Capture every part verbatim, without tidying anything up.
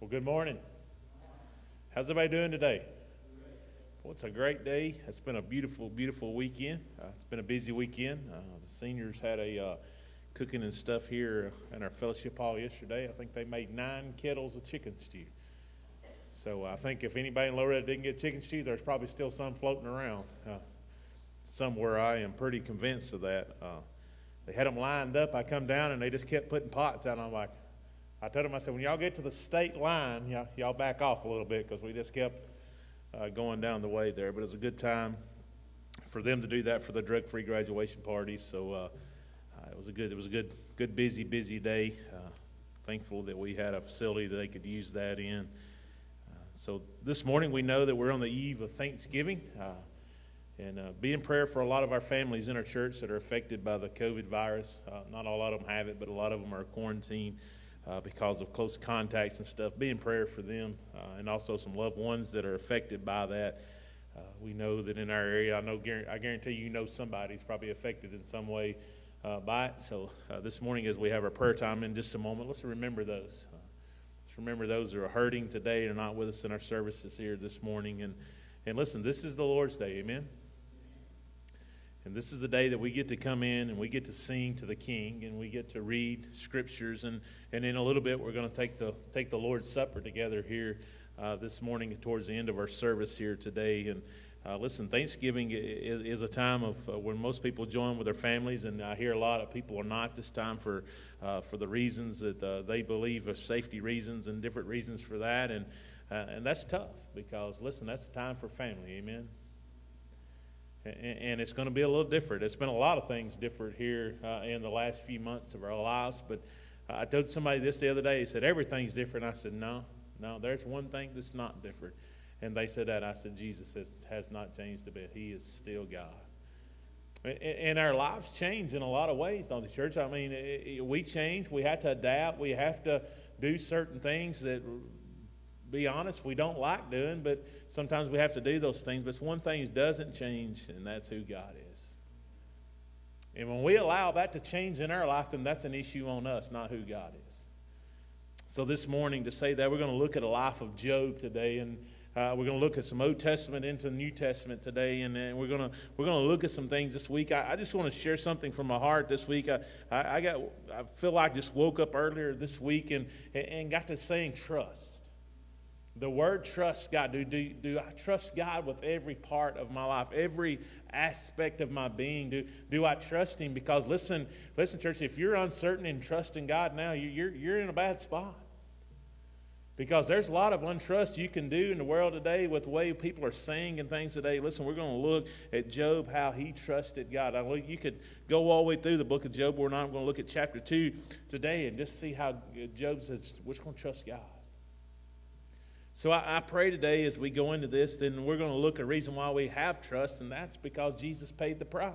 Well, good morning. How's everybody doing today? Well, it's a great day. It's been a beautiful, beautiful weekend. Uh, it's been a busy weekend. Uh, the seniors had a uh, cooking and stuff here in our fellowship hall yesterday. I think they made nine kettles of chicken stew. So I think if anybody in Loretta didn't get chicken stew, there's probably still some floating around uh, somewhere. I am pretty convinced of that. Uh, they had them lined up. I come down and they just kept putting pots out. And I'm like, I told them, I said, when y'all get to the state line, y'all, y'all back off a little bit because we just kept uh, going down the way there. But it was a good time for them to do that for the drug-free graduation party. So uh, uh, it was a good, it was a good, good busy, busy day. Uh, thankful that we had a facility that they could use that in. Uh, so this morning we know that we're on the eve of Thanksgiving. Uh, and uh, be in prayer for a lot of our families in our church that are affected by the COVID virus. Uh, not a lot of them have it, but a lot of them are quarantined. Uh, because of close contacts and stuff. Be in prayer for them uh, and also some loved ones that are affected by that. Uh, we know that in our area, I know, I guarantee you know somebody's probably affected in some way uh, by it. So uh, this morning as we have our prayer time in just a moment, let's remember those. Uh, let's remember those who are hurting today and are not with us in our services here this morning. And, and listen, this is the Lord's Day, amen? And this is the day that we get to come in and we get to sing to the King and we get to read scriptures. And, and in a little bit, we're going to take the take the Lord's Supper together here uh, this morning towards the end of our service here today. And uh, listen, Thanksgiving is, is a time of uh, when most people join with their families. And I hear a lot of people are not this time for uh, for the reasons that uh, they believe are safety reasons and different reasons for that. And, uh, and that's tough because, listen, that's a time for family, amen? And it's going to be a little different. It's been a lot of things different here uh, in the last few months of our lives. But uh, I told somebody this the other day. He said, everything's different. I said, no, no, there's one thing that's not different. And they said that. I said, Jesus has, has not changed a bit. He is still God. And our lives change in a lot of ways, don't they, church? I mean, it, it, we change. We have to adapt. We have to do certain things that, be honest, we don't like doing, but sometimes we have to do those things. But one thing doesn't change, and that's who God is. And when we allow that to change in our life, then that's an issue on us, not who God is. So this morning, to say that, we're going to look at the life of Job today, and uh, we're going to look at some Old Testament into the New Testament today, and, and we're going to we're going to look at some things this week. I, I just want to share something from my heart this week. I, I, I got I feel like I just woke up earlier this week and and got to saying trust. The word trust God. Do, do, do I trust God with every part of my life, every aspect of my being? Do, do I trust Him? Because listen, listen, church, if you're uncertain in trusting God now, you, you're, you're in a bad spot. Because there's a lot of untrust you can do in the world today with the way people are saying and things today. Listen, we're going to look at Job, how he trusted God. I mean, you could go all the way through the book of Job. We're not going to look at chapter two today and just see how Job says, we're just going to trust God. So I, I pray today as we go into this, then we're going to look at a reason why we have trust, and that's because Jesus paid the price.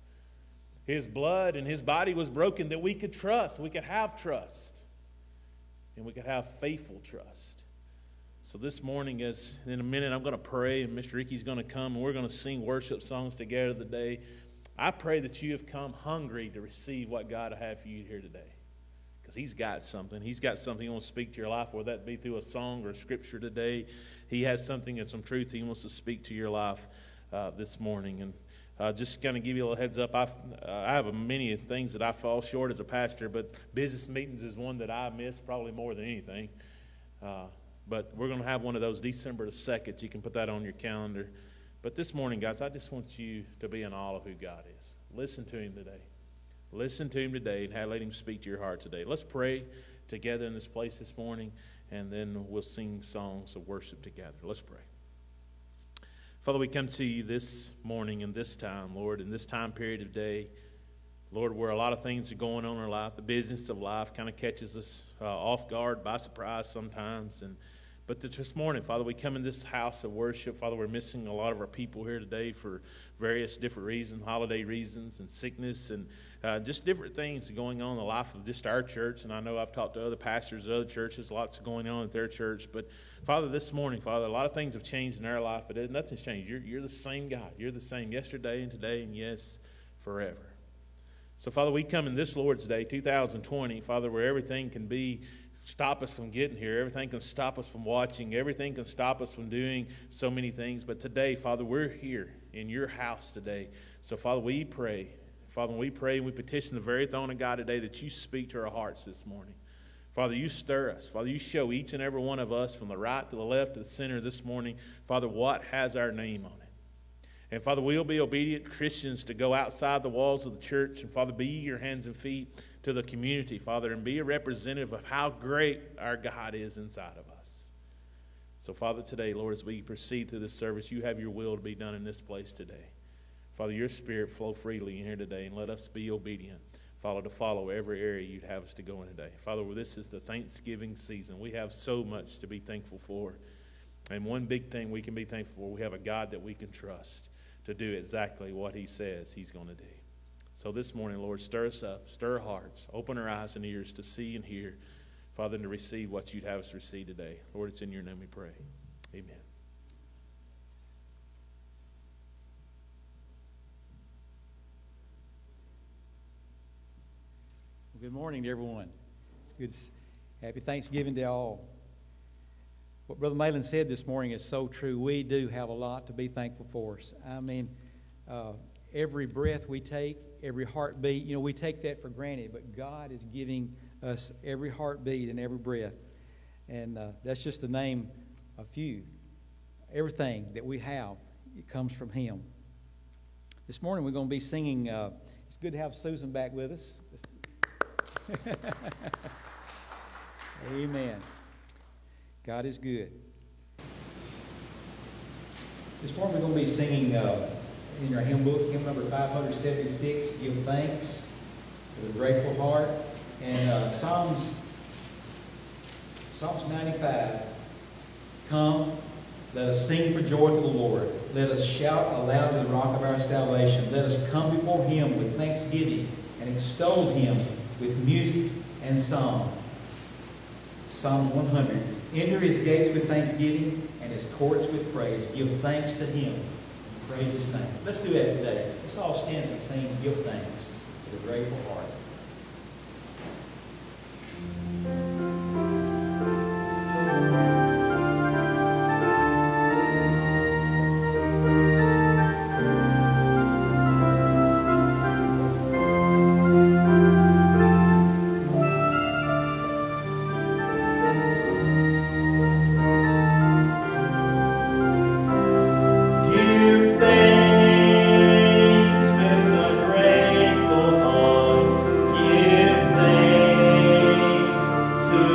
His blood and His body was broken that we could trust, we could have trust, and we could have faithful trust. So this morning, as in a minute, I'm going to pray, and Mister Ricky's going to come, and we're going to sing worship songs together today. I pray that you have come hungry to receive what God will have for you here today. Because He's got something. He's got something He wants to speak to your life, whether that be through a song or a scripture today. He has something and some truth He wants to speak to your life uh, this morning. And uh, just kind of give you a little heads up, I've, uh, I have a many things that I fall short as a pastor, but business meetings is one that I miss probably more than anything. Uh, but we're going to have one of those December the second. You can put that on your calendar. But this morning, guys, I just want you to be in awe of who God is. Listen to Him today. Listen to Him today and have, let Him speak to your heart today. Let's pray together in this place this morning, and then we'll sing songs of worship together. Let's pray. Father, we come to You this morning and this time, Lord, in this time period of day, Lord, where a lot of things are going on in our life. The business of life kind of catches us uh, off guard, by surprise sometimes. And But this morning, Father, we come in this house of worship. Father, we're missing a lot of our people here today for various different reasons, holiday reasons and sickness and uh, just different things going on in the life of just our church. And I know I've talked to other pastors at other churches, lots going on at their church. But, Father, this morning, Father, a lot of things have changed in our life, but nothing's changed. You're, you're the same God. You're the same yesterday and today and, yes, forever. So, Father, we come in this Lord's Day, two thousand twenty, Father, where everything can be stop us from getting here. Everything can stop us from watching. Everything can stop us from doing so many things. But today, Father, we're here in your house today. So, Father, we pray. Father, we pray and we petition the very throne of God today that you speak to our hearts this morning. Father, you stir us. Father, you show each and every one of us from the right to the left to the center this morning, Father, what has our name on it. And, Father, we'll be obedient Christians to go outside the walls of the church and, Father, be your hands and feet to the community, Father, and be a representative of how great our God is inside of us. So, Father, today, Lord, as we proceed through this service, you have your will to be done in this place today. Father, your Spirit flow freely in here today, and let us be obedient. Father, to follow every area you'd have us to go in today. Father, well, this is the Thanksgiving season. We have so much to be thankful for. And one big thing we can be thankful for, we have a God that we can trust to do exactly what he says he's going to do. So this morning, Lord, stir us up, stir our hearts, open our eyes and ears to see and hear, Father, and to receive what you'd have us receive today. Lord, it's in your name we pray. Amen. Good morning to everyone. It's good. Happy Thanksgiving to all. What Brother Malin said this morning is so true. We do have a lot to be thankful for. I mean, uh, every breath we take, every heartbeat, you know, we take that for granted, but God is giving us every heartbeat and every breath. And uh, that's just to name a few. Everything that we have, it comes from Him. This morning we're going to be singing, uh, it's good to have Susan back with us. Amen. God is good. This morning we're going to be singing uh, in our hymn book, hymn number five seventy-six, Give Thanks with a Grateful Heart. And uh, Psalms, Psalms ninety-five, Come, let us sing for joy to the Lord. Let us shout aloud to the rock of our salvation. Let us come before Him with thanksgiving and extol Him with music and song. Psalm one hundred. Enter His gates with thanksgiving and His courts with praise. Give thanks to Him and praise His name. Let's do that today. Let's all stand and sing Give Thanks with a grateful heart. To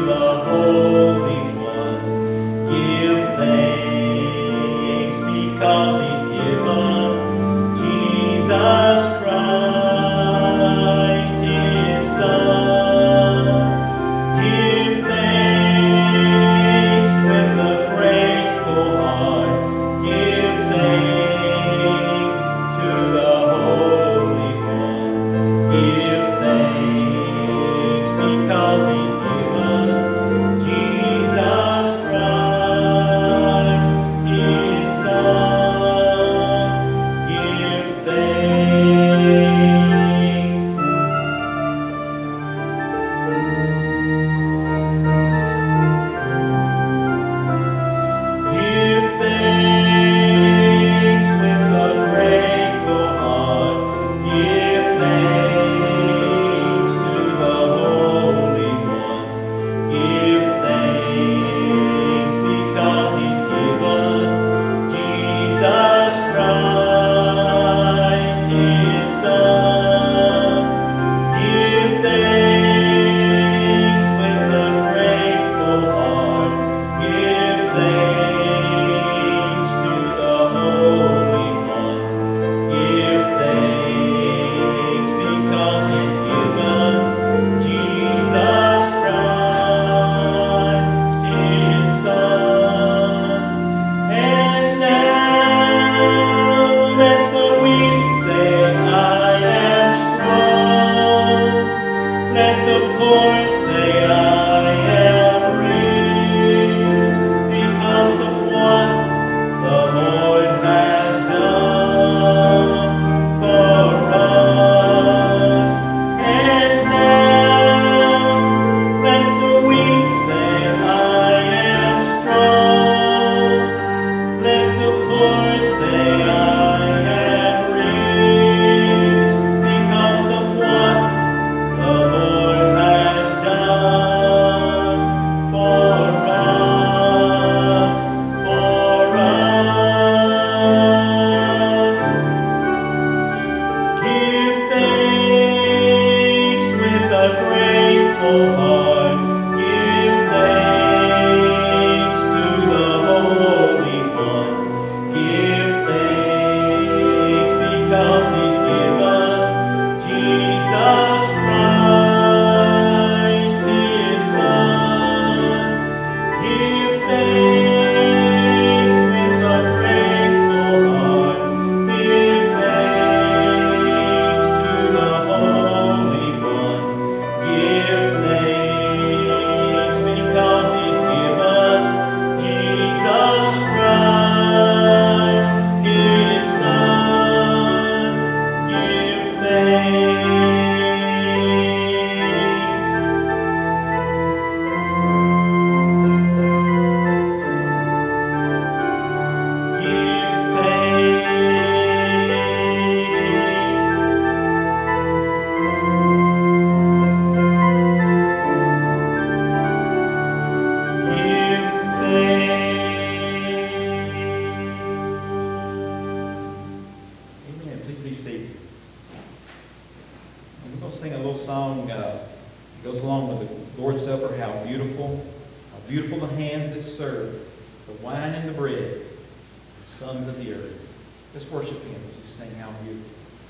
How beautiful the hands that serve, the wine and the bread, the sons of the earth. Let's worship Him as we sing How Beautiful.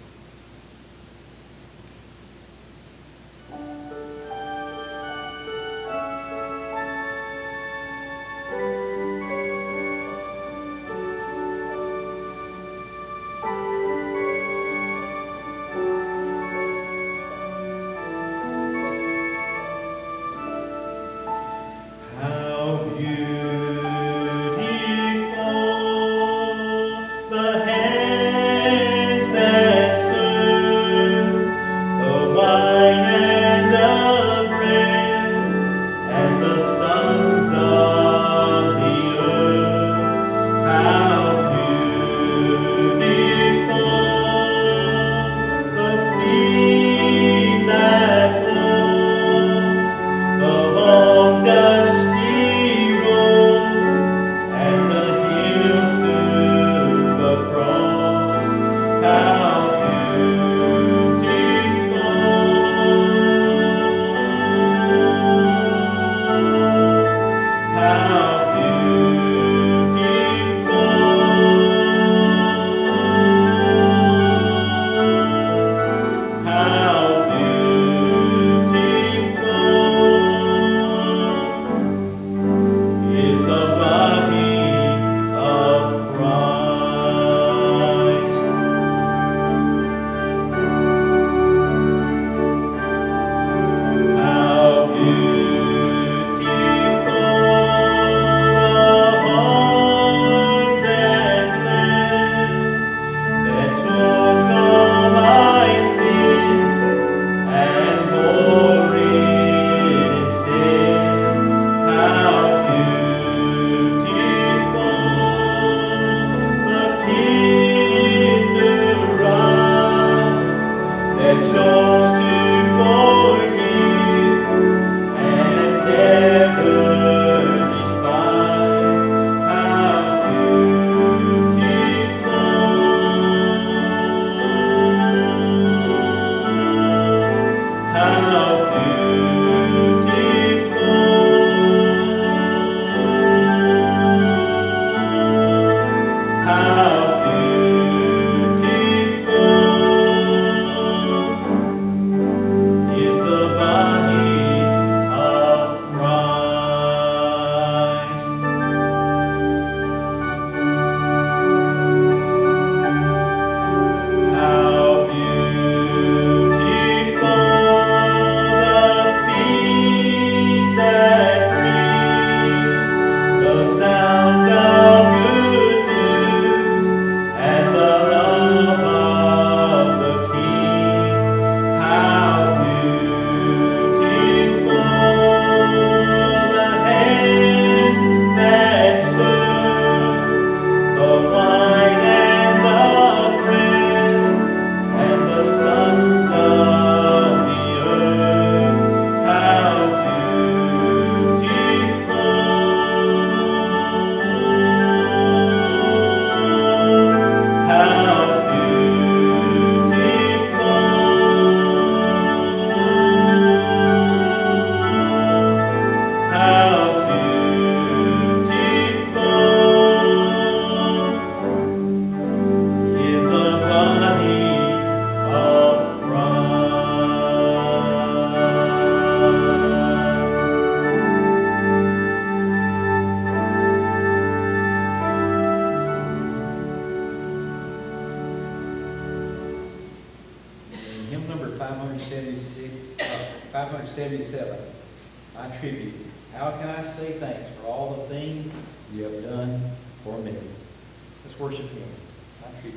seventy-seven, my tribute. How can I say thanks for all the things you have done for me? Let's worship Him. My tribute.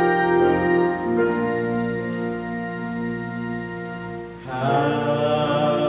How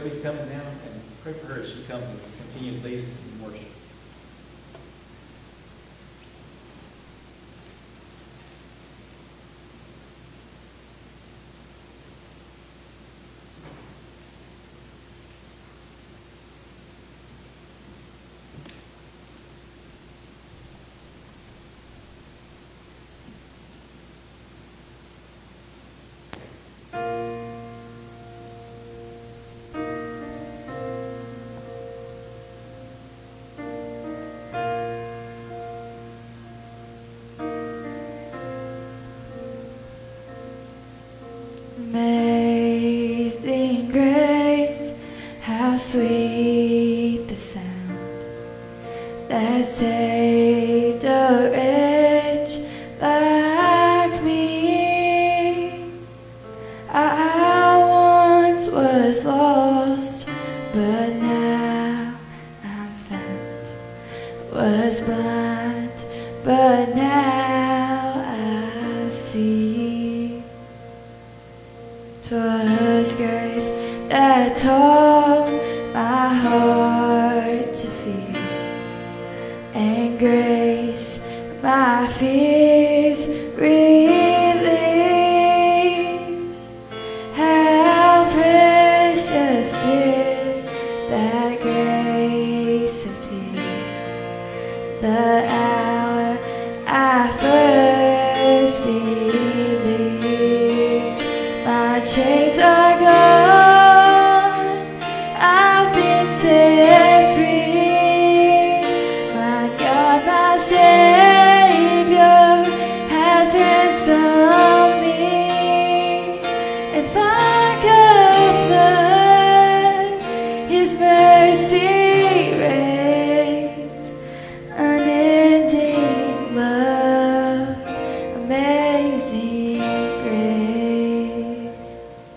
please come down and pray for her as she comes and continues to lead us in worship. Amazing grace, how sweet the sound that saved a wretch like me. I once was lost, but now I'm found. Was blind, but now I see. 'Twas grace that taught my heart to fear, and grace my fears relieves. How precious did that grace appear, the hour I first believed. My chains are gone, I've been set free. My God, my Savior has ransomed me. And like a flood, His mercy reigns. Unending love, amazing grace.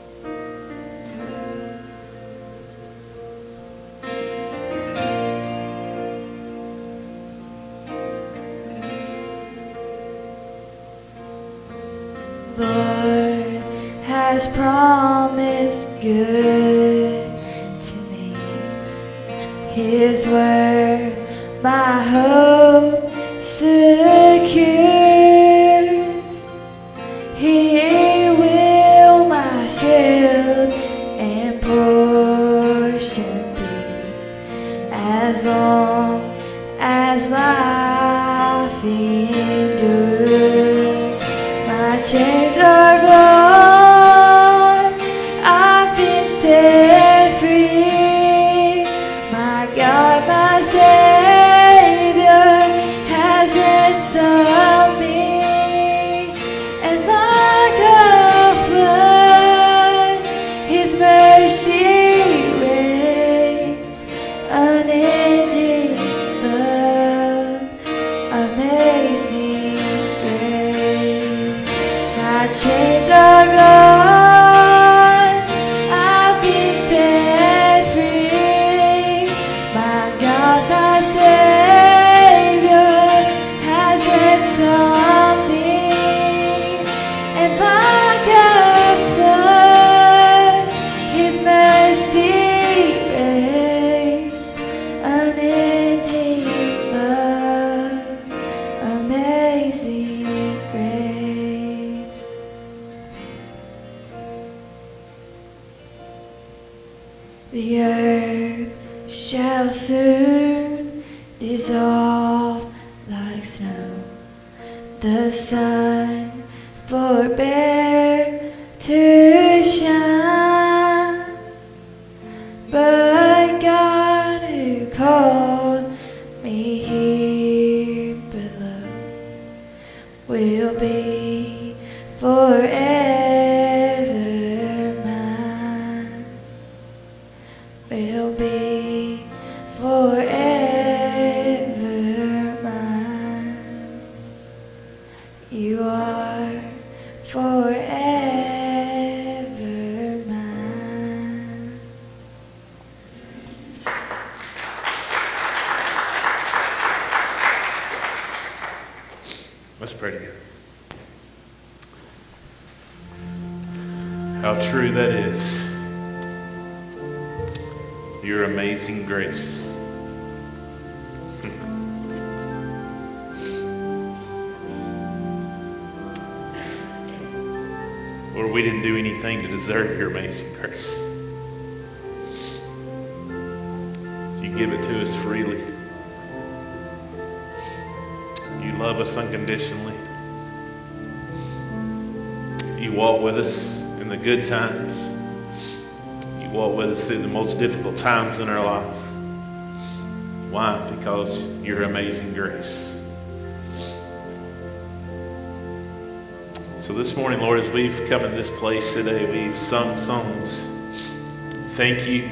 Lord has promised good to me. His word my hope secures. He will my shield and portion be, as long as life endures. My chains are gone, I've been set free. My God, my Savior has ransomed me. And like a flood, His mercy reigns. Unending love, amazing grace. My chains are gone, I've been set free. My God, my Savior has ransomed me. And like a flood, His mercy reigns. Unending love, amazing grace. The earth shall soon dissolve like snow. The sun forbear to shine, but God who called me here below will be forever mine. Will be forever mine. You are forever mine. Let's pray together. How true that is. your amazing grace. Lord, we didn't do anything to deserve your amazing grace. You give it to us freely. You love us unconditionally. You walk with us in the good times. You walk with us through the most difficult times in our life. Why? Because your amazing grace. So this morning, Lord, as we've come in this place today, we've sung songs. Thank you.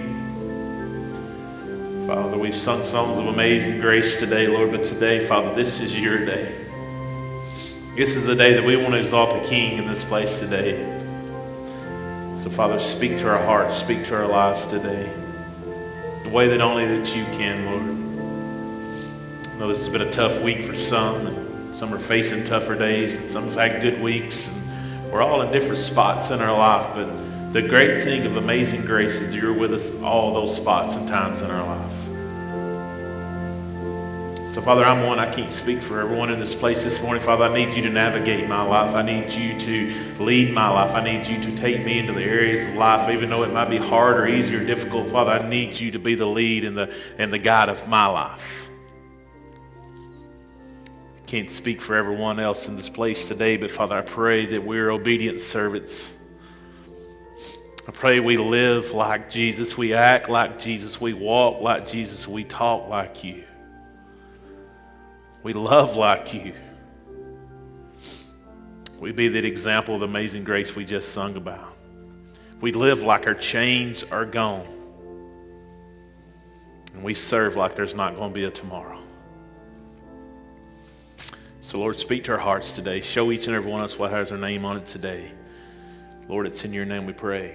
Father, we've sung songs of amazing grace today, Lord, but today, Father, this is your day. This is the day that we want to exalt the King in this place today. So, Father, speak to our hearts, speak to our lives today, the way that only that you can, Lord. I know this has been a tough week for some, and some are facing tougher days, and some have had good weeks, and we're all in different spots in our life, but the great thing of amazing grace is that you're with us all those spots and times in our life. So, Father, I'm one. I can't speak for everyone in this place this morning. Father, I need you to navigate my life. I need you to lead my life. I need you to take me into the areas of life, even though it might be hard or easy or difficult. Father, I need you to be the lead and the, and the guide of my life. I can't speak for everyone else in this place today, but Father, I pray that we're obedient servants. I pray we live like Jesus, we act like Jesus, we walk like Jesus, we talk like you. We love like you. We be that example of the amazing grace we just sung about. We live like our chains are gone. And we serve like there's not going to be a tomorrow. So Lord, speak to our hearts today. Show each and every one of us what has our name on it today. Lord, it's in your name we pray.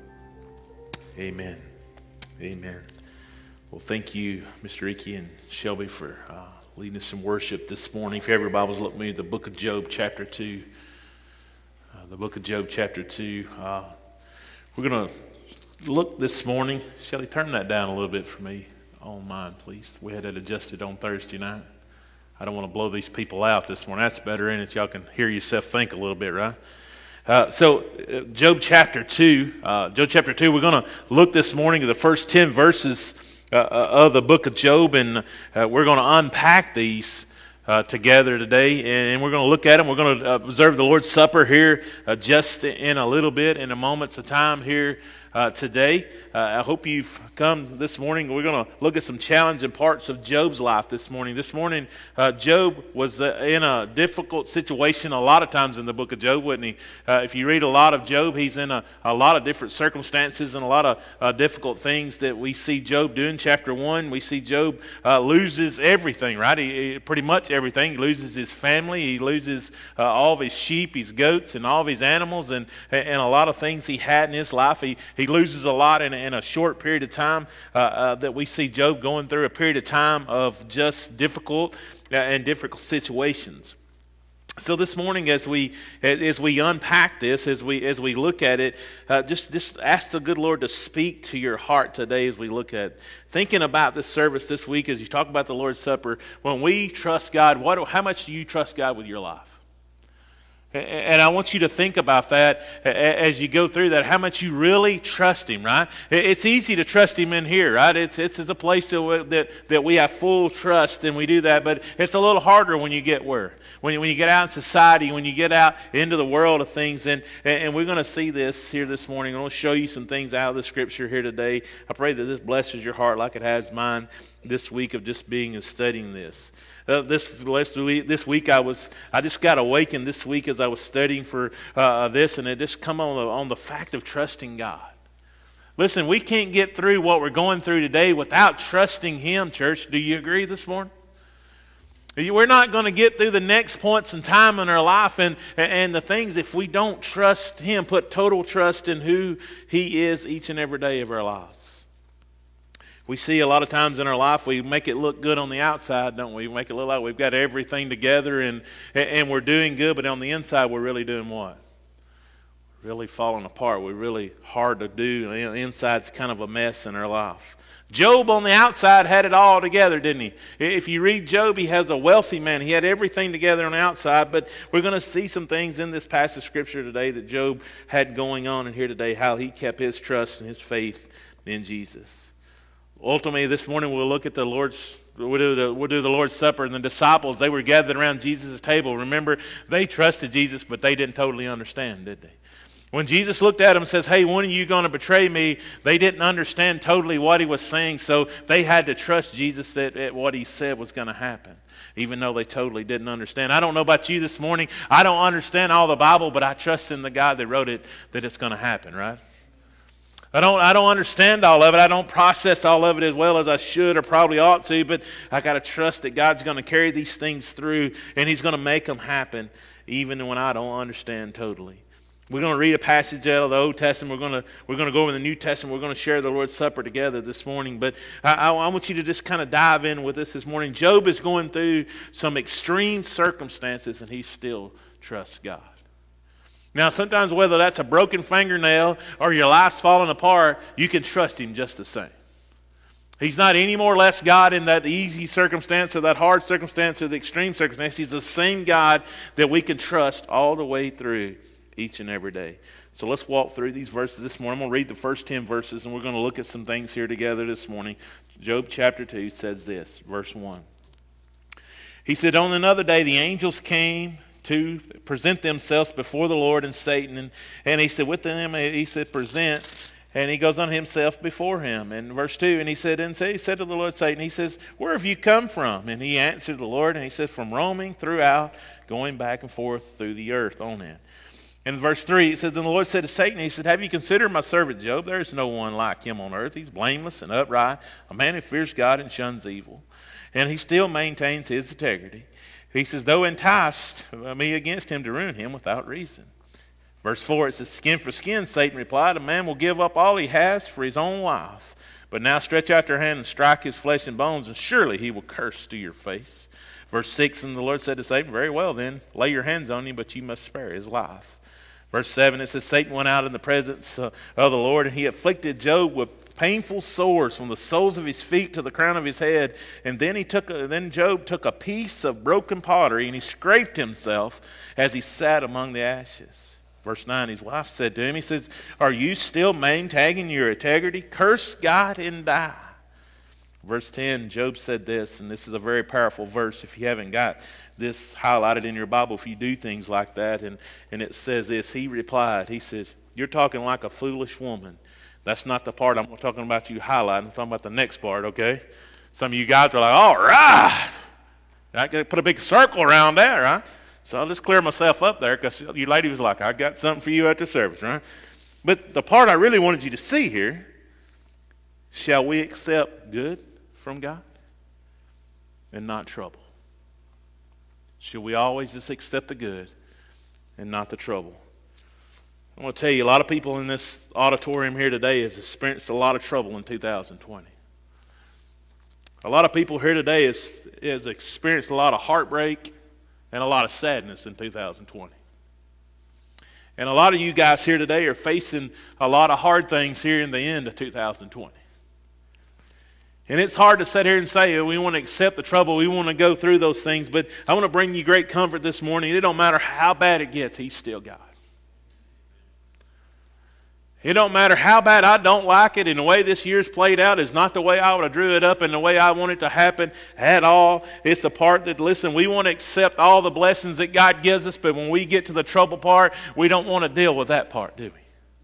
Amen. Amen. Well, thank you, Mister Icky and Shelby, for uh, leading us in worship this morning. If you have your Bibles, look with me at the book of Job, chapter two. Uh, the book of Job, chapter two. Uh, we're going to look this morning. Shelly, turn that down a little bit for me on mine, please. We had that adjusted on Thursday night. I don't want to blow these people out this morning. That's better, in it. Y'all can hear yourself think a little bit, right? Uh, so, uh, Job chapter two. Uh, Job chapter two, we're going to look this morning at the first ten verses uh, of the book of Job, and uh, we're going to unpack these uh, together today, and we're going to look at them. We're going to observe the Lord's Supper here uh, just in a little bit, in a moment's of time here uh, today. Uh, I hope you've come this morning. We're going to look at some challenging parts of Job's life this morning. This morning, uh, Job was uh, in a difficult situation a lot of times in the book of Job, wasn't he? Uh, if you read a lot of Job, he's in a, a lot of different circumstances and a lot of uh, difficult things that we see Job doing. Chapter one, we see Job uh, loses everything, right? He, he, pretty much everything. He loses his family. He loses uh, all of his sheep, his goats, and all of his animals, and, and a lot of things he had in his life. He, he loses a lot in, in a short period of time uh, uh, that we see Job going through, a period of time of just difficult uh, and difficult situations. So this morning, as we as we unpack this, as we as we look at it, uh, just just ask the good Lord to speak to your heart today as we look at thinking about this service this week. As you talk about the Lord's Supper, when we trust God, what how much do you trust God with your life? And I want you to think about that as you go through that, how much you really trust Him, right? It's easy to trust Him in here, right? It's it's a place that, that, that we have full trust and we do that, but it's a little harder when you get where? When you, when you get out in society, when you get out into the world of things, and, and we're going to see this here this morning. I'm going to show you some things out of the Scripture here today. I pray that this blesses your heart like it has mine this week of just being and studying this. Uh, this last week, this week I was I just got awakened this week as I was studying for uh, this, and it just come on the, on the fact of trusting God. Listen, we can't get through what we're going through today without trusting Him, church. Do you agree this morning? We're not going to get through the next points in time in our life and, and the things if we don't trust Him, put total trust in who He is each and every day of our lives. We see a lot of times in our life, we make it look good on the outside, don't we? We make it look like we've got everything together and, and we're doing good, but on the inside, we're really doing what? really falling apart. We're really hard to do. The inside's kind of a mess in our life. Job on the outside had it all together, didn't he? If you read Job, he has a wealthy man. He had everything together on the outside, but we're going to see some things in this passage of Scripture today that Job had going on in here today, how he kept his trust and his faith in Jesus. Ultimately, this morning we'll look at the Lord's We'll do, the, we'll do the Lord's Supper, and the disciples, they were gathered around Jesus' table. Remember, they trusted Jesus, but they didn't totally understand, did they? When Jesus looked at them and says, hey, when are you going to betray me? They didn't understand totally what he was saying, so they had to trust Jesus that, that what he said was going to happen, even though they totally didn't understand. I don't know about you this morning. I don't understand all the Bible, but I trust in the God that wrote it that it's going to happen, right? I don't, I don't understand all of it. I don't process all of it as well as I should or probably ought to, but I got to trust that God's going to carry these things through, and he's going to make them happen even when I don't understand totally. We're going to read a passage out of the Old Testament. We're going to, we're going to go over the New Testament. We're going to share the Lord's Supper together this morning, but I, I, I want you to just kind of dive in with us this morning. Job is going through some extreme circumstances, and he still trusts God. Now, sometimes whether that's a broken fingernail or your life's falling apart, you can trust him just the same. He's not any more or less God in that easy circumstance or that hard circumstance or the extreme circumstance. He's the same God that we can trust all the way through each and every day. So let's walk through these verses this morning. I'm going to read the first ten verses, and we're going to look at some things here together this morning. Job chapter two says this, verse one. He said, on another day the angels came to present themselves before the Lord and Satan. And, and he said, with them, he said, present. And he goes on himself before him. And verse two, and he said, and he said to the Lord Satan, he says, where have you come from? And he answered the Lord, and he said, from roaming throughout, going back and forth through the earth on it. In verse three, it says, then the Lord said to Satan, he said, have you considered my servant Job? There is no one like him on earth. He's blameless and upright, a man who fears God and shuns evil. And he still maintains his integrity. He says, though enticed me against him to ruin him without reason. Verse four, it says, skin for skin, Satan replied, a man will give up all he has for his own life. But now stretch out your hand and strike his flesh and bones, and surely he will curse to your face. Verse six, and the Lord said to Satan, very well then, lay your hands on him, but you must spare his life. Verse seven, it says, Satan went out in the presence of the Lord, and he afflicted Job with painful sores from the soles of his feet to the crown of his head. And then he took a, then Job took a piece of broken pottery, and he scraped himself as he sat among the ashes. Verse nine, his wife said to him, he says, are you still maintaining your integrity? Curse God and die. Verse ten, Job said this, and this is a very powerful verse if you haven't got this highlighted in your Bible, if you do things like that. And, and it says this, he replied, he says, you're talking like a foolish woman. That's not the part I'm talking about you highlighting. I'm talking about the next part, okay? Some of you guys are like, all right. I got to put a big circle around that, right? So I'll just clear myself up there because you lady was like, I got something for you after service, right? But the part I really wanted you to see here, shall we accept good from God and not trouble? Should we always just accept the good and not the trouble? I want to tell you, a lot of people in this auditorium here today have experienced a lot of trouble in two thousand twenty. A lot of people here today has, has experienced a lot of heartbreak and a lot of sadness in two thousand twenty. And a lot of you guys here today are facing a lot of hard things here in the end of two thousand twenty. And it's hard to sit here and say, we want to accept the trouble, we want to go through those things, but I want to bring you great comfort this morning. It don't matter how bad it gets, He's still God. It don't matter how bad I don't like it, and the way this year's played out is not the way I would have drew it up and the way I want it to happen at all. It's the part that, listen, we want to accept all the blessings that God gives us, but when we get to the trouble part, we don't want to deal with that part, do we?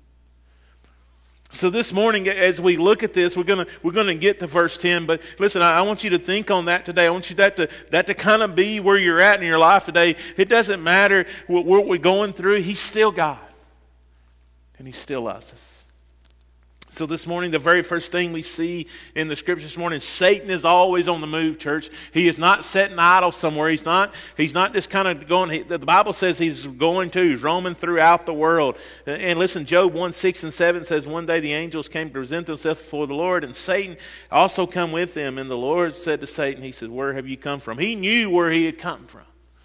So this morning, as we look at this, we're gonna we're gonna get to verse ten. But listen, I, I want you to think on that today. I want you that to that to kind of be where you're at in your life today. It doesn't matter what, what we're going through. He's still God, and He still loves us. So this morning, the very first thing we see in the scripture this morning, Satan is always on the move, church. He is not sitting idle somewhere. He's not, he's not just kind of going, he, the Bible says he's going to, he's roaming throughout the world. And listen, Job one, six and seven says, one day the angels came to present themselves before the Lord, and Satan also come with them. And the Lord said to Satan, he said, where have you come from? He knew where he had come from.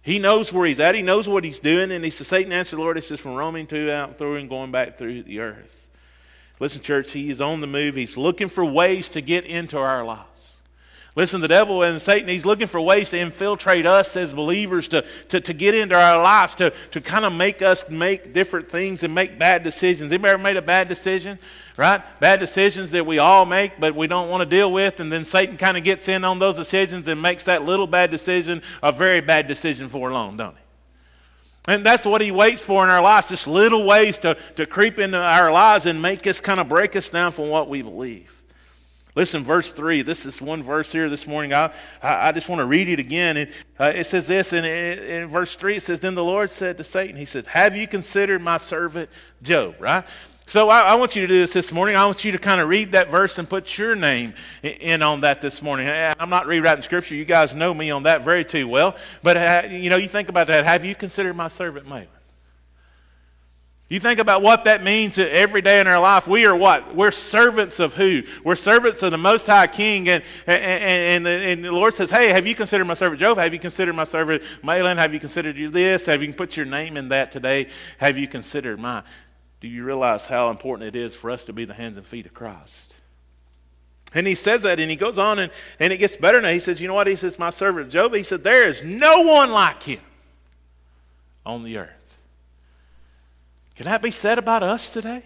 He knows where he's at. He knows what he's doing. And he says, Satan answered the Lord, it's just from roaming to out through and going back through the earth. Listen, church, he is on the move. He's looking for ways to get into our lives. Listen, the devil and Satan, he's looking for ways to infiltrate us as believers, to, to, to get into our lives, to, to kind of make us make different things and make bad decisions. Anybody ever made a bad decision? Right? Bad decisions that we all make, but we don't want to deal with, and then Satan kind of gets in on those decisions and makes that little bad decision a very bad decision for long, don't he? And that's what he waits for in our lives, just little ways to, to creep into our lives and make us kind of break us down from what we believe. Listen, verse three, this is one verse here this morning. I, I, I just want to read it again. And, uh, it says this, and in, in verse three, it says, Then the Lord said to Satan, he said, Have you considered my servant Job, right? So I, I want you to do this this morning. I want you to kind of read that verse and put your name in on that this morning. I'm not rewriting Scripture. You guys know me on that very too well. But, uh, you know, you think about that. Have you considered my servant Malin? You think about what that means every day in our life. We are what? We're servants of who? We're servants of the Most High King. And, and, and, the, and the Lord says, hey, have you considered my servant Job? Have you considered my servant Malin? Have you considered you this? Have you put your name in that today? Have you considered mine? Do you realize how important it is for us to be the hands and feet of Christ? And he says that, and he goes on, and, and it gets better now. He says, you know what? He says, my servant Job, he said, there is no one like him on the earth. Can that be said about us today?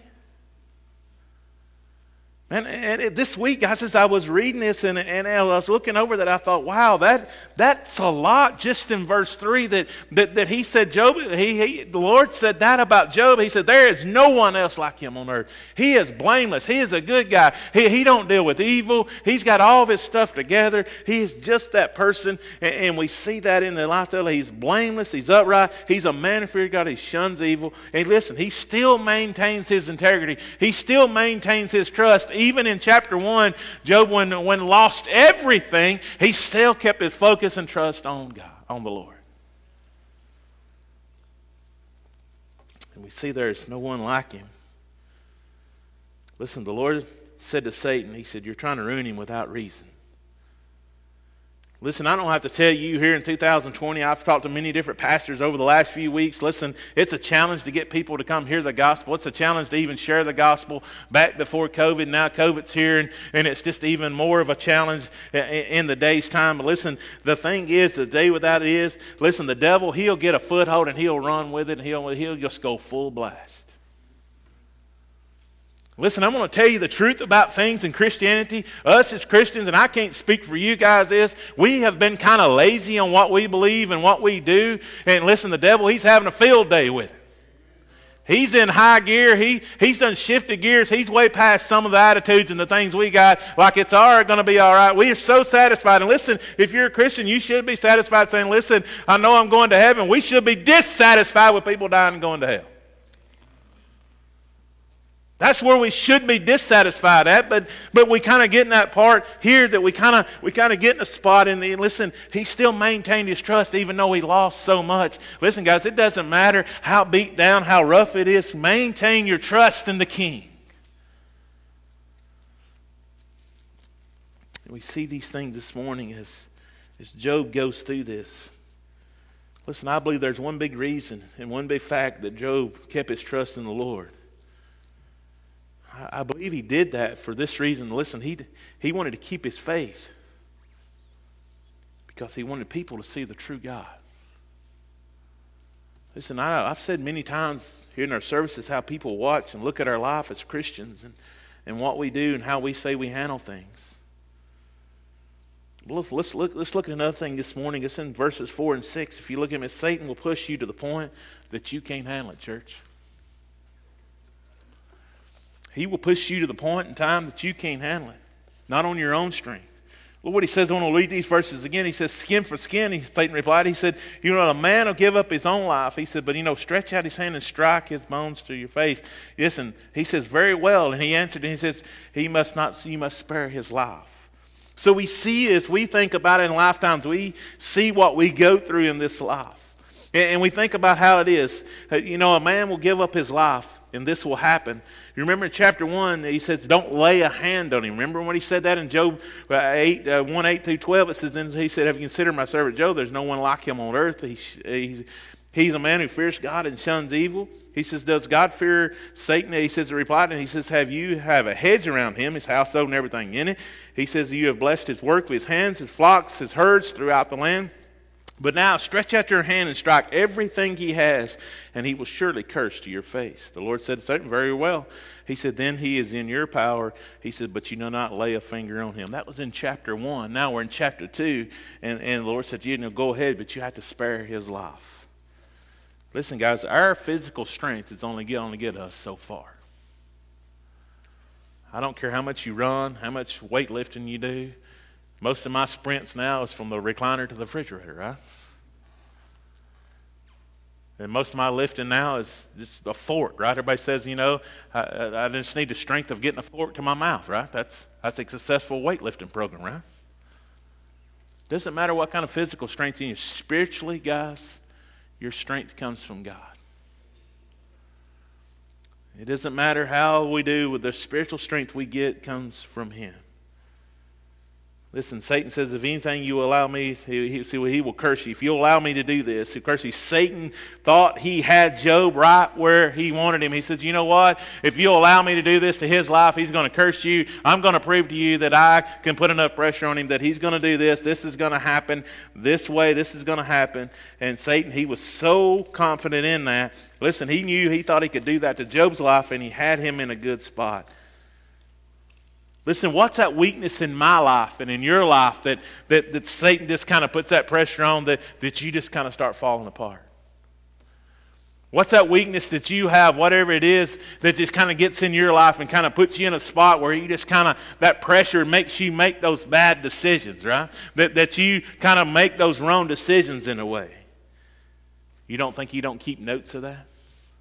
And, and this week, guys, as I was reading this and, and I was looking over that, I thought, wow, that that's a lot just in verse three that, that, that he said, Job, he, he, the Lord said that about Job. He said, there is no one else like him on earth. He is blameless. He is a good guy. He, he don't deal with evil. He's got all of his stuff together. He is just that person, and, and we see that in the life of He's blameless. He's upright. He's a man of fear of God. He shuns evil. And listen, he still maintains his integrity. He still maintains his trust. Even in chapter one, Job, when, when lost everything, he still kept his focus and trust on God, on the Lord. And we see there's no one like him. Listen, the Lord said to Satan, he said, you're trying to ruin him without reason. Listen, I don't have to tell you here in two thousand twenty, I've talked to many different pastors over the last few weeks. Listen, it's a challenge to get people to come hear the gospel. It's a challenge to even share the gospel. Back before COVID, now COVID's here, and, and it's just even more of a challenge in, in the day's time. But listen, the thing is, the day without it is, listen, the devil, he'll get a foothold and he'll run with it, and he'll, he'll just go full blast. Listen, I'm going to tell you the truth about things in Christianity. Us as Christians, and I can't speak for you guys, is we have been kind of lazy on what we believe and what we do. And listen, the devil, he's having a field day with it. He's in high gear. He, he's done shifted gears. He's way past some of the attitudes and the things we got, like it's all going to be all right. We are so satisfied. And listen, if you're a Christian, you should be satisfied saying, listen, I know I'm going to heaven. We should be dissatisfied with people dying and going to hell. That's where we should be dissatisfied at, but but we kind of get in that part here that we kind of we kind of get in a spot in the, listen, he still maintained his trust even though he lost so much. Listen, guys, it doesn't matter how beat down, how rough it is, maintain your trust in the King. And we see these things this morning as, as Job goes through this. Listen, I believe there's one big reason and one big fact that Job kept his trust in the Lord. I believe he did that for this reason. Listen, he, he wanted to keep his faith because he wanted people to see the true God. Listen, I, I've said many times here in our services how people watch and look at our life as Christians and, and what we do and how we say we handle things. Let's, let's, look, let's look at another thing this morning. It's in verses four and six. If you look at it, Satan will push you to the point that you can't handle it, church. He will push you to the point in time that you can't handle it, not on your own strength. Look what he says. I want to read these verses again. He says, skin for skin. He, Satan replied, he said, you know, a man will give up his own life. He said, but, you know, stretch out his hand and strike his bones to your face. Listen, he says, very well. And he answered, and he says, he must not, you must spare his life. So we see, as we think about it in lifetimes, we see what we go through in this life. And we think about how it is. You know, a man will give up his life, and this will happen. You remember in chapter one, he says, don't lay a hand on him. Remember when he said that in Job eight, uh, one, eight through twelve? It says, then he said, have you considered my servant Job? There's no one like him on earth. He, he's, he's a man who fears God and shuns evil. He says, does God fear Satan? He says, replied, and he says, have you have a hedge around him, his household and everything in it? He says, you have blessed his work with his hands, his flocks, his herds throughout the land. But now stretch out your hand and strike everything he has, and he will surely curse to your face. The Lord said to Satan, very well. He said, then he is in your power. He said, but you do not lay a finger on him. That was in chapter one. Now we're in chapter two, and, and the Lord said, you know, go ahead, but you have to spare his life. Listen, guys, our physical strength is only going to get us so far. I don't care how much you run, how much weightlifting you do. Most of my sprints now is from the recliner to the refrigerator, right? And most of my lifting now is just a fork, right? Everybody says, you know, I, I just need the strength of getting a fork to my mouth, right? That's, that's a successful weightlifting program, right? Doesn't matter what kind of physical strength you need. Spiritually, guys, your strength comes from God. It doesn't matter how we do with the spiritual strength we get comes from Him. Listen, Satan says, if anything you allow me, he, he, see, he will curse you. If you allow me to do this, he'll curse you. Satan thought he had Job right where he wanted him. He says, you know what? If you allow me to do this to his life, he's going to curse you. I'm going to prove to you that I can put enough pressure on him that he's going to do this. This is going to happen this way. This is going to happen. And Satan, he was so confident in that. Listen, he knew, he thought he could do that to Job's life, and he had him in a good spot. Listen, what's that weakness in my life and in your life that, that, that Satan just kind of puts that pressure on that, that you just kind of start falling apart? What's that weakness that you have, whatever it is, that just kind of gets in your life and kind of puts you in a spot where you just kind of, that pressure makes you make those bad decisions, right? That, that you kind of make those wrong decisions in a way. You don't think you don't keep notes of that?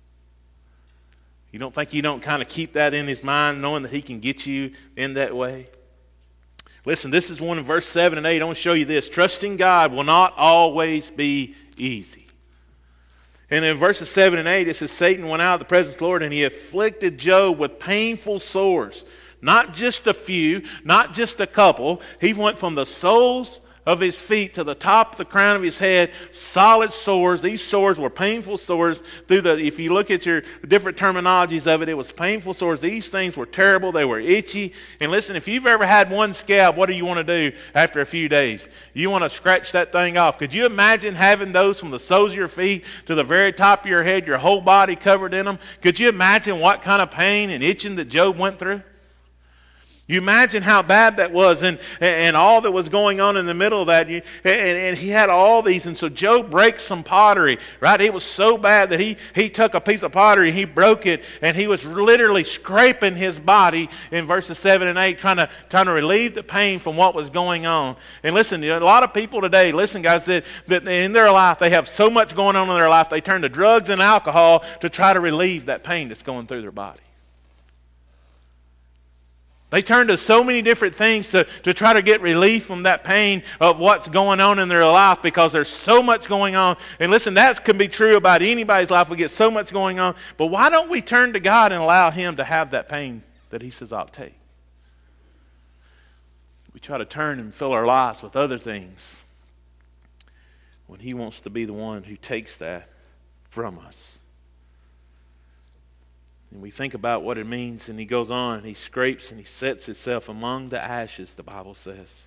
You don't think you don't kind of keep that in his mind, knowing that he can get you in that way? Listen, this is one in verse seven and eight. I want to show you this. Trusting God will not always be easy. And in verses seven and eight, it says, Satan went out of the presence of the Lord, and he afflicted Job with painful sores. Not just a few, not just a couple. He went from the soles of his feet to the top of the crown of his head, solid sores. These sores were painful sores. Through the, if you look at your different terminologies of it, it was painful sores. These things were terrible. They were itchy. And listen, if you've ever had one scab, what do you want to do after a few days? You want to scratch that thing off. Could you imagine having those from the soles of your feet to the very top of your head, your whole body covered in them? Could you imagine what kind of pain and itching that Job went through? You imagine how bad that was, and, and all that was going on in the middle of that. You, and, and he had all these, and so Job breaks some pottery, right? It was so bad that he, he took a piece of pottery, he broke it, and he was literally scraping his body in verses seven and eight, trying to, trying to relieve the pain from what was going on. And listen, a lot of people today, listen guys, that, that in their life, they have so much going on in their life, they turn to drugs and alcohol to try to relieve that pain that's going through their body. They turn to so many different things to, to try to get relief from that pain of what's going on in their life because there's so much going on. And listen, that can be true about anybody's life. We get so much going on. But why don't we turn to God and allow Him to have that pain that He says, I'll take? We try to turn and fill our lives with other things when He wants to be the one who takes that from us. And we think about what it means, and he goes on, and he scrapes and he sets himself among the ashes, the Bible says.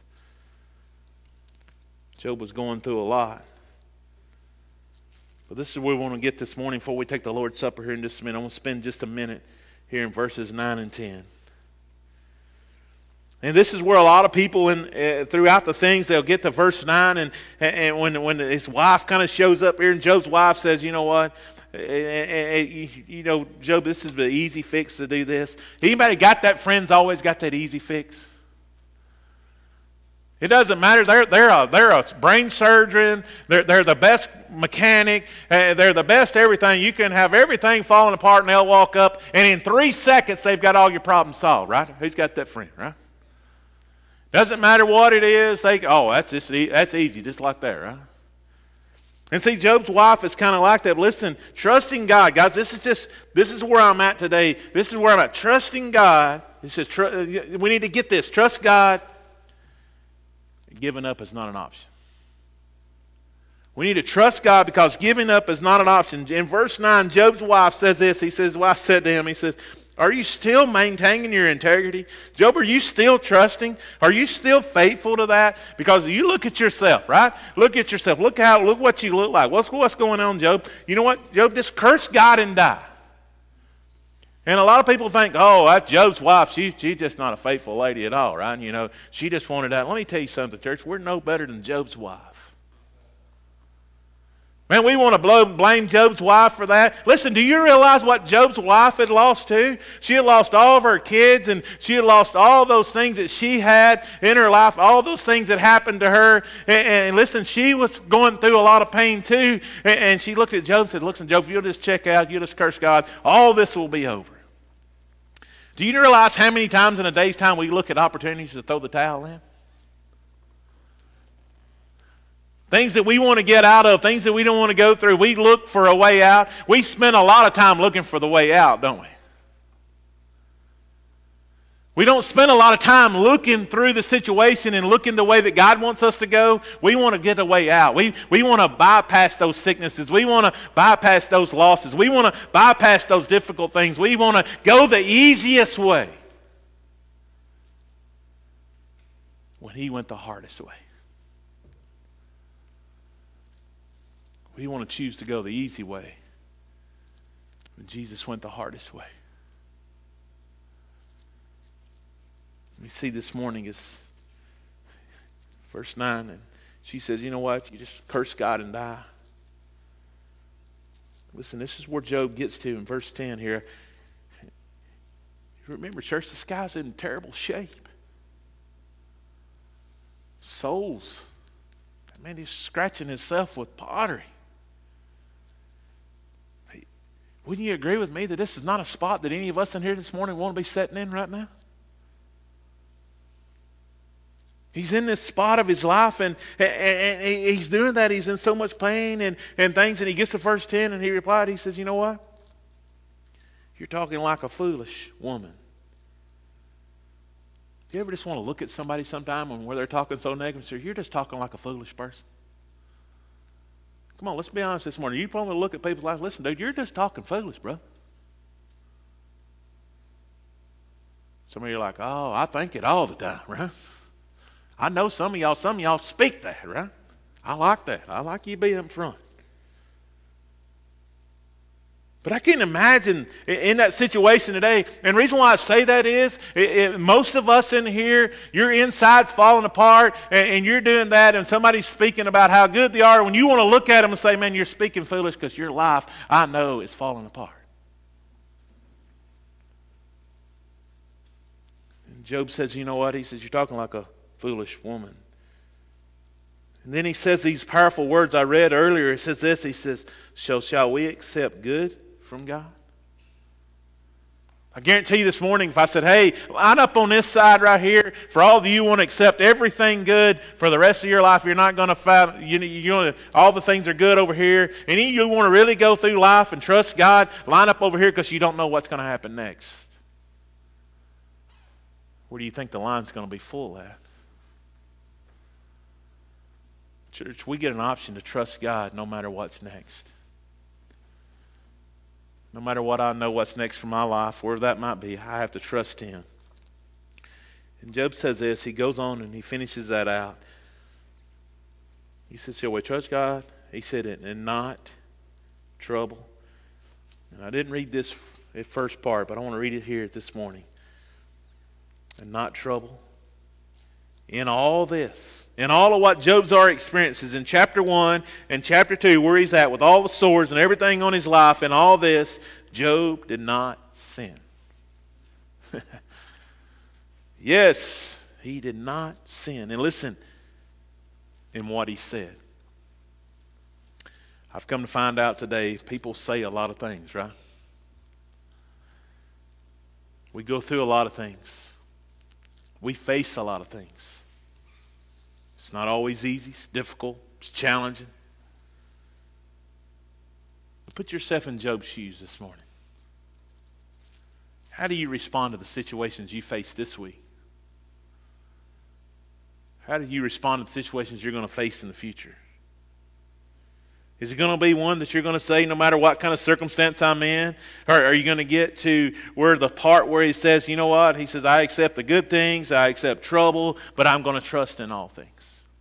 Job was going through a lot. But this is where we want to get this morning before we take the Lord's Supper here in just a minute. I want to spend just a minute here in verses nine and ten. And this is where a lot of people in uh, throughout the things, they'll get to verse nine, and, and when, when his wife kind of shows up here, and Job's wife says, you know what? You know, Job, this is the easy fix to do this. Anybody got that? Friends always got that easy fix. It doesn't matter. They're they're a they're a brain surgeon. They're they're the best mechanic. Uh, they're the best everything. You can have everything falling apart, and they'll walk up, and in three seconds they've got all your problems solved. Right? Who's got that friend? Right? Doesn't matter what it is. They oh, that's just that's easy, just like that, right? And see, Job's wife is kind of like that. Listen, trusting God. Guys, this is just, this is where I'm at today. This is where I'm at. Trusting God. He says, tr- we need to get this. Trust God. Giving up is not an option. We need to trust God because giving up is not an option. In verse nine, Job's wife says this. He says, his wife said to him, he says, are you still maintaining your integrity? Job, are you still trusting? Are you still faithful to that? Because you look at yourself, right? Look at yourself. Look how, look what you look like. What's, what's going on, Job? You know what? Job, just curse God and die. And a lot of people think, oh, that's Job's wife. She, she's just not a faithful lady at all, right? You know, she just wanted out. Let me tell you something, church. We're no better than Job's wife. Man, we want to blow, blame Job's wife for that. Listen, do you realize what Job's wife had lost too? She had lost all of her kids, and she had lost all those things that she had in her life, all those things that happened to her. And, and listen, she was going through a lot of pain too. And, and she looked at Job and said, listen, Job, if you'll just check out, you'll just curse God, all this will be over. Do you realize how many times in a day's time we look at opportunities to throw the towel in? Things that we want to get out of, things that we don't want to go through, we look for a way out. We spend a lot of time looking for the way out, don't we? We don't spend a lot of time looking through the situation and looking the way that God wants us to go. We want to get a way out. We, we want to bypass those sicknesses. We want to bypass those losses. We want to bypass those difficult things. We want to go the easiest way when he went the hardest way. We want to choose to go the easy way when Jesus went the hardest way. We see this morning is verse nine, and she says, you know what? You just curse God and die. Listen, this is where Job gets to in verse ten here. Remember, church, this guy's in terrible shape. Souls. Man, he's scratching himself with pottery. Wouldn't you agree with me that this is not a spot that any of us in here this morning want to be sitting in right now? He's in this spot of his life, and, and, and he's doing that. He's in so much pain and, and things, and he gets to verse ten, and he replied, he says, you know what? You're talking like a foolish woman. Do you ever just want to look at somebody sometime when where they're talking so negative? So you're just talking like a foolish person. Come on, let's be honest this morning. You probably look at people's lives. Listen, dude, you're just talking foolish, bro. Some of you are like, oh, I think it all the time, right? I know some of y'all, some of y'all speak that, right? I like that. I like you being up front. But I can't imagine in that situation today. And the reason why I say that is, it, it, most of us in here, your inside's falling apart, and, and you're doing that, and somebody's speaking about how good they are. When you want to look at them and say, man, you're speaking foolish because your life, I know, is falling apart. And Job says, you know what? He says, you're talking like a foolish woman. And then he says these powerful words I read earlier. He says this, he says, so shall we accept good from God? I guarantee you this morning, if I said, hey, line up on this side right here, for all of you who want to accept everything good for the rest of your life, you're not going to find, you, you know, all the things are good over here. Any of you want to really go through life and trust God, line up over here because you don't know what's going to happen next. Where do you think the line's going to be full at? Church, we get an option to trust God no matter what's next. No matter what I know what's next for my life, wherever that might be, I have to trust him. And Job says this, he goes on and he finishes that out. He says, shall we trust God? He said it, and not trouble. And I didn't read this at first part, but I want to read it here this morning. And not trouble. In all this, in all of what Job's our experiences in chapter one and chapter two, where he's at with all the swords and everything on his life, and all this, Job did not sin. Yes, he did not sin. And listen in what he said. I've come to find out today, people say a lot of things, right? We go through a lot of things. We face a lot of things. It's not always easy. It's difficult. It's challenging. But put yourself in Job's shoes this morning. How do you respond to the situations you face this week? How do you respond to the situations you're going to face in the future? Is it going to be one that you're going to say, no matter what kind of circumstance I'm in? Or are you going to get to where the part where he says, you know what? He says, I accept the good things, I accept trouble, but I'm going to trust in all things.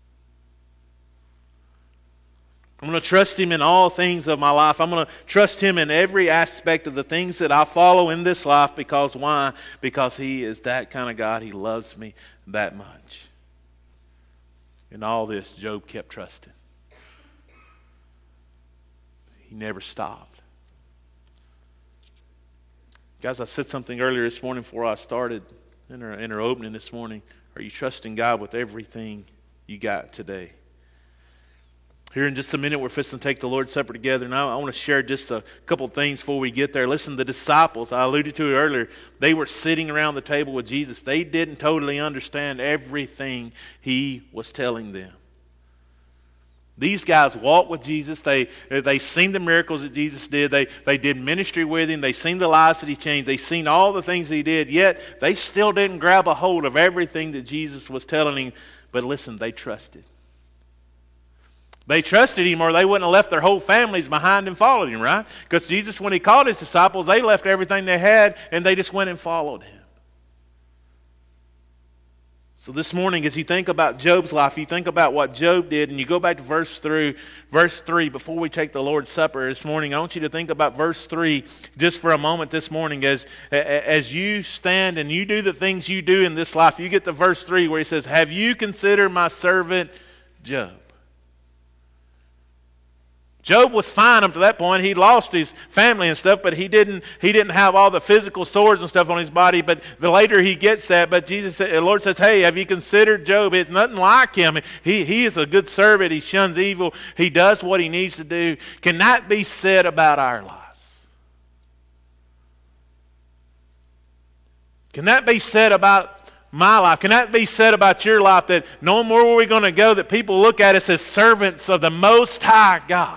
I'm going to trust him in all things of my life. I'm going to trust him in every aspect of the things that I follow in this life. Because why? Because he is that kind of God. He loves me that much. In all this, Job kept trusting. He never stopped. Guys, I said something earlier this morning before I started in our, in our opening this morning. Are you trusting God with everything you got today? Here in just a minute, we're fixing to take the Lord's Supper together. Now, I want to share just a couple of things before we get there. Listen, the disciples, I alluded to it earlier, they were sitting around the table with Jesus. They didn't totally understand everything he was telling them. These guys walked with Jesus. They they seen the miracles that Jesus did. They they did ministry with him. They seen the lives that he changed. They seen all the things he did. Yet they still didn't grab a hold of everything that Jesus was telling him. But listen, they trusted. They trusted him, or they wouldn't have left their whole families behind and followed him, right? Because Jesus, when he called his disciples, they left everything they had and they just went and followed him. So this morning, as you think about Job's life, you think about what Job did, and you go back to verse through verse three before we take the Lord's Supper this morning. I want you to think about verse three just for a moment this morning. As, as you stand and you do the things you do in this life, you get to verse three where he says, have you considered my servant Job? Job was fine up to that point. He'd lost his family and stuff, but he didn't he didn't have all the physical sores and stuff on his body. But the later he gets that, but Jesus, the Lord says, hey, have you considered Job? It's nothing like him. He, he is a good servant. He shuns evil. He does what he needs to do. Can that be said about our lives? Can that be said about my life? Can that be said about your life, that no more where we're going to go, that people look at us as servants of the Most High God?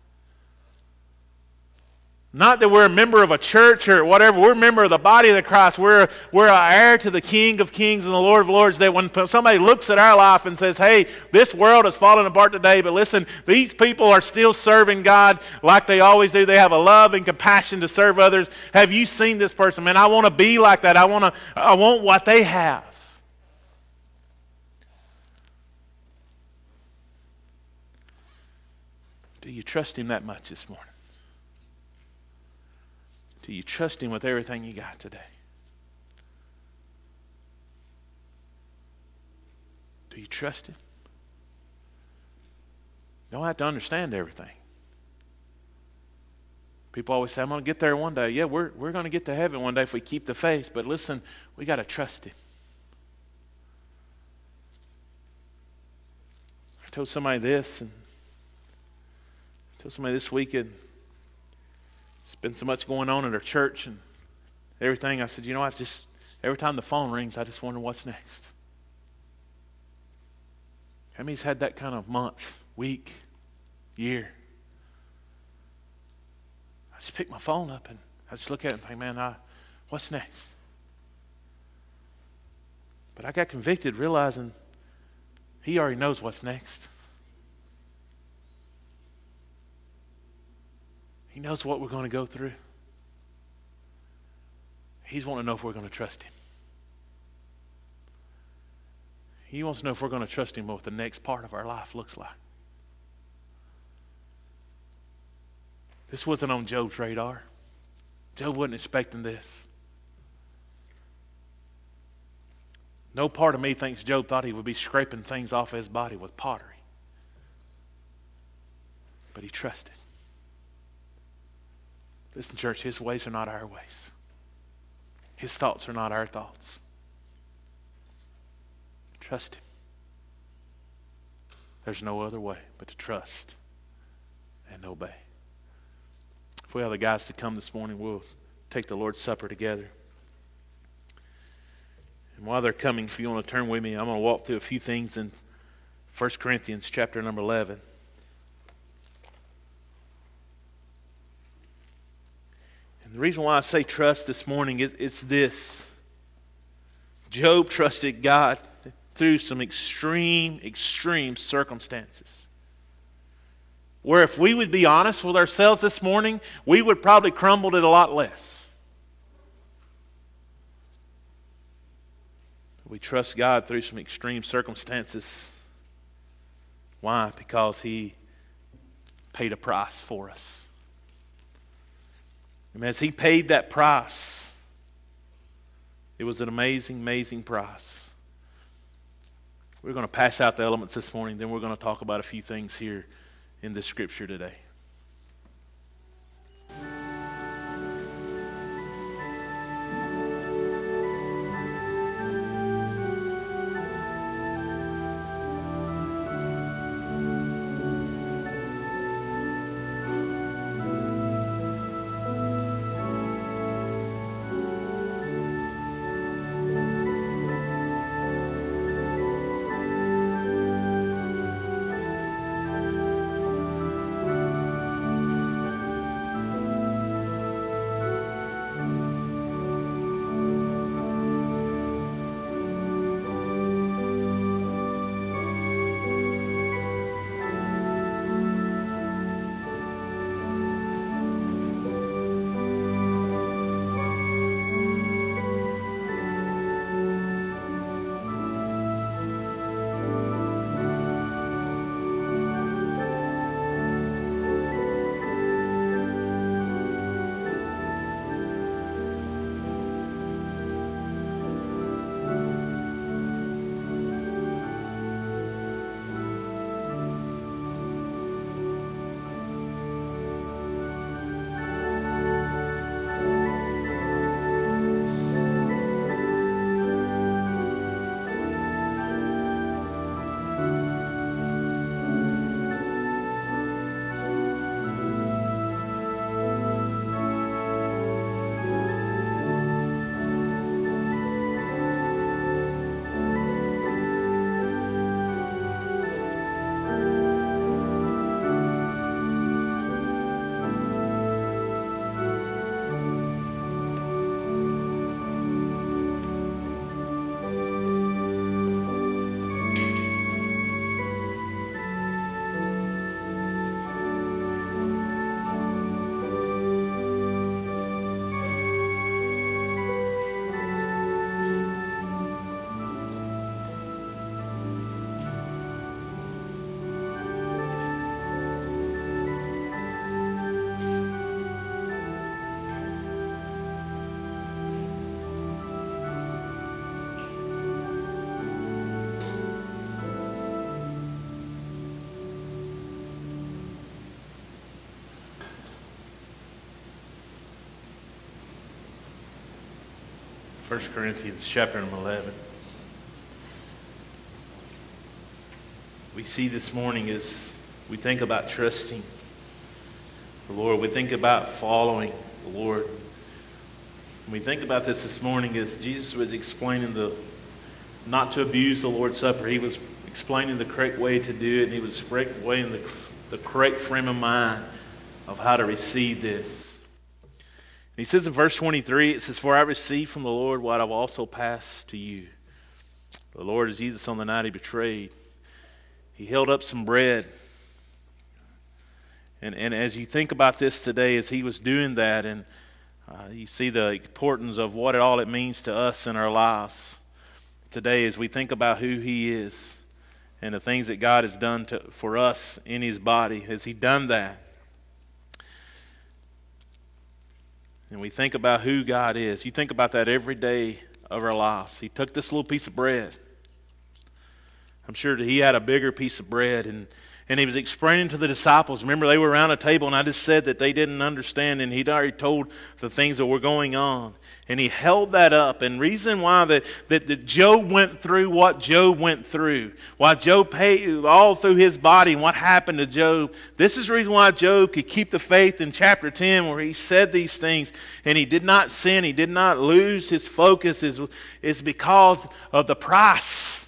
Not that we're a member of a church or whatever. We're a member of the body of the Christ. We're, we're an heir to the King of Kings and the Lord of Lords. That when somebody looks at our life and says, hey, this world is falling apart today, but listen, these people are still serving God like they always do. They have a love and compassion to serve others. Have you seen this person? Man, I want to be like that. I want to, I want what they have. Do you trust him that much this morning? Do you trust him with everything you got today? Do you trust him? You don't have to understand everything. People always say, I'm going to get there one day. Yeah, we're, we're going to get to heaven one day if we keep the faith. But listen, we got to trust him. I told somebody this, and I told somebody this weekend, there's been so much going on in our church and everything. I said, you know, I just, every time the phone rings, I just wonder what's next. How many's had that kind of month, week, year? I just pick my phone up and I just look at it and think, man, I, what's next? But I got convicted realizing he already knows what's next. He knows what we're going to go through. He's wanting to know if we're going to trust him. He wants to know if we're going to trust him what the next part of our life looks like. This wasn't on Job's radar. Job wasn't expecting this. No part of me thinks Job thought he would be scraping things off his body with pottery. But he trusted. Listen, church, his ways are not our ways. His thoughts are not our thoughts. Trust him. There's no other way but to trust and obey. If we have the guys to come this morning, we'll take the Lord's Supper together. And while they're coming, if you want to turn with me, I'm going to walk through a few things in First Corinthians chapter number eleven. The reason why I say trust this morning is it's this. Job trusted God through some extreme, extreme circumstances. Where if we would be honest with ourselves this morning, we would probably crumble it a lot less. We trust God through some extreme circumstances. Why? Because He paid a price for us. And as He paid that price, it was an amazing, amazing price. We're going to pass out the elements this morning, then we're going to talk about a few things here in this scripture today. First Corinthians chapter eleven. We see this morning as we think about trusting the Lord, we think about following the Lord. When we think about this this morning as Jesus was explaining the not to abuse the Lord's Supper, He was explaining the correct way to do it, and He was explaining the, the correct frame of mind of how to receive this. He says in verse twenty-three, it says, "For I received from the Lord what I've also passed to you." The Lord Jesus, on the night He betrayed, He held up some bread. And, and as you think about this today, as He was doing that, and uh, you see the importance of what it, all it means to us in our lives today as we think about who He is and the things that God has done to, for us in His body. Has He done that? And we think about who God is. You think about that every day of our lives. He took this little piece of bread. I'm sure that He had a bigger piece of bread, and, and He was explaining to the disciples. Remember, they were around a table, and I just said that they didn't understand, and He'd already told the things that were going on. And He held that up. And reason why that, that, that Job went through what Job went through, why Job paid all through his body and what happened to Job, this is the reason why Job could keep the faith in chapter ten where he said these things and he did not sin, he did not lose his focus, is, is because of the price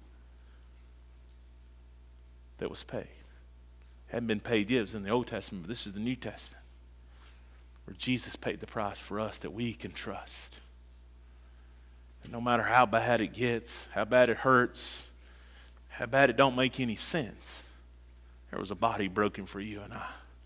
that was paid. Hadn't been paid yet, it was in the Old Testament, but this is the New Testament. where Jesus paid the price for us that we can trust. And no matter how bad it gets, how bad it hurts, how bad it don't make any sense, there was a body broken for you and I.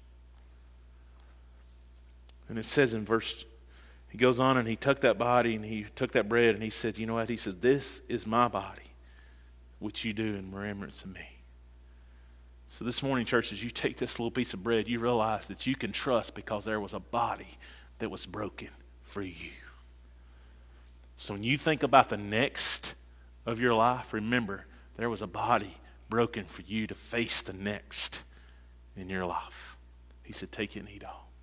And it says in verse, he goes on and he took that body and he took that bread and he said, you know what? He says, this is my body, which you do in remembrance of me. So this morning, church, as you take this little piece of bread, you realize that you can trust because there was a body that was broken for you. So when you think about the next of your life, remember, there was a body broken for you to face the next in your life. He said, take it and eat all.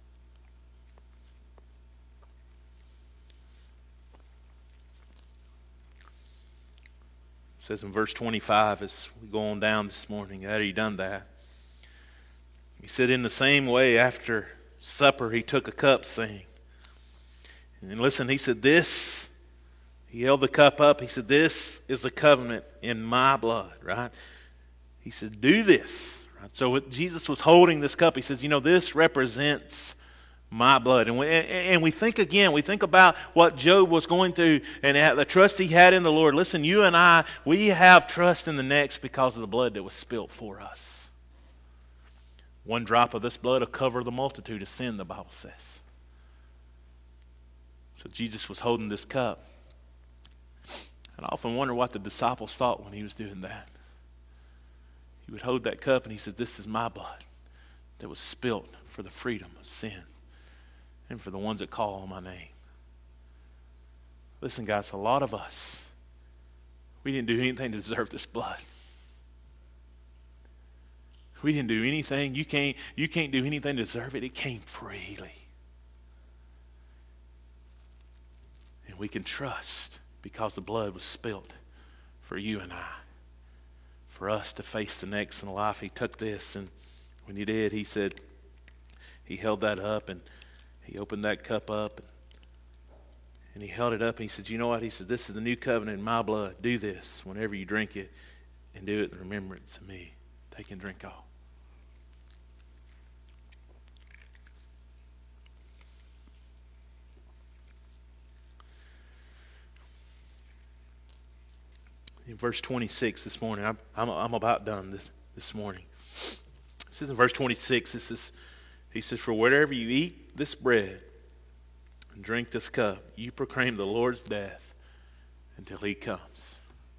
It says in verse twenty-five, as we go on down this morning, had he done that, he said, in the same way, after supper, he took a cup, saying, and listen, he said, this, he held the cup up, he said, this is the covenant in my blood, right? He said, do this. Right? So Jesus was holding this cup. He says, you know, this represents my blood. And we, and we think again, we think about what Job was going through and the trust he had in the Lord. Listen, you and I, we have trust in the next because of the blood that was spilt for us. One drop of this blood will cover the multitude of sin, the Bible says. So Jesus was holding this cup. And I often wonder what the disciples thought when he was doing that. He would hold that cup and he said, this is my blood that was spilt for the freedom of sin and for the ones that call on my name. Listen, guys, a lot of us, we didn't do anything to deserve this blood. We didn't do anything. You can't, you can't do anything to deserve it. It came freely. And we can trust because the blood was spilt for you and I. For us to face the next in life. He took this, and when he did, he said, he held that up and he opened that cup up and, and he held it up and he said, you know what? He said, this is the new covenant in my blood. Do this whenever you drink it and do it in remembrance of me. Take and drink all. In verse twenty-six this morning, I'm, I'm, I'm about done this, this morning. It says in verse twenty-six, this is, he says, for wherever you eat this bread and drink this cup, you proclaim the Lord's death until he comes.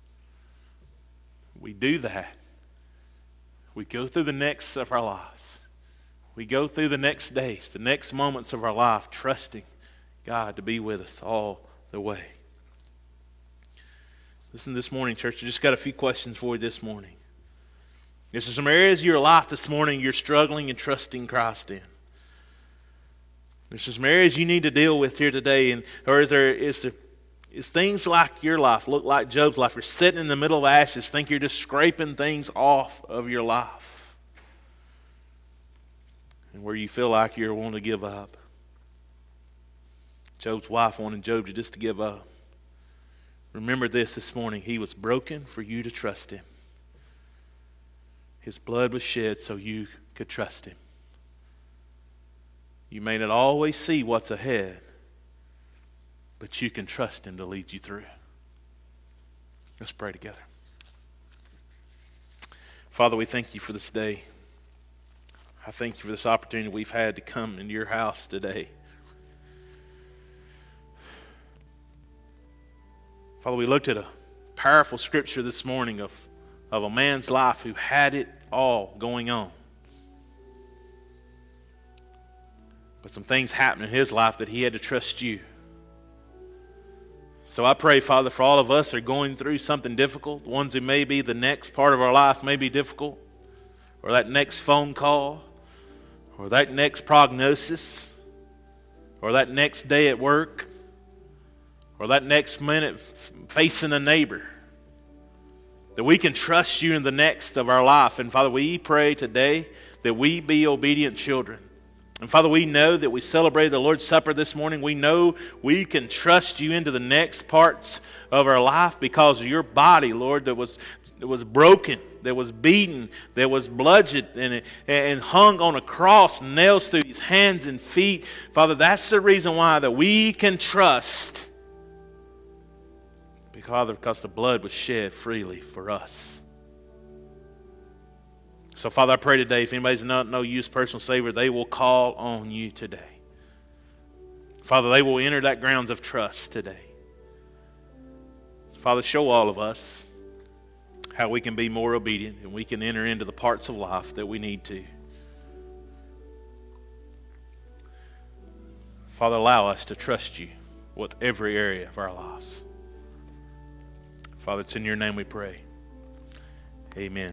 We do that. We go through the next of our lives. We go through the next days, the next moments of our life, trusting God to be with us all the way. Listen, this morning, church, I just got a few questions for you this morning. Is there some areas of your life this morning you're struggling and trusting Christ in? There's some areas you need to deal with here today, and or is there is there is things like your life look like Job's life? You're sitting in the middle of ashes, think you're just scraping things off of your life, and where you feel like you're wanting to give up. Job's wife wanted Job to just to give up. Remember this this morning. He was broken for you to trust him. His blood was shed so you could trust him. You may not always see what's ahead, but you can trust him to lead you through. Let's pray together. Father, we thank you for this day. I thank you for this opportunity we've had to come into your house today. Father, we looked at a powerful scripture this morning of, of a man's life who had it all going on. But some things happened in his life that he had to trust you. So I pray, Father, for all of us who are going through something difficult, ones who may be the next part of our life may be difficult, or that next phone call, or that next prognosis, or that next day at work, or that next minute facing a neighbor, that we can trust you in the next of our life. And Father, we pray today that we be obedient children. And Father, we know that we celebrated the Lord's Supper this morning. We know we can trust you into the next parts of our life because of your body, Lord, that was that was broken, that was beaten, that was bludgeoned and, and hung on a cross, nails through his hands and feet. Father, that's the reason why that we can trust. Because, because the blood was shed freely for us. So, Father, I pray today, if anybody's not know you as personal Savior, they will call on you today. Father, they will enter that grounds of trust today. Father, show all of us how we can be more obedient and we can enter into the parts of life that we need to. Father, allow us to trust you with every area of our lives. Father, it's in your name we pray. Amen.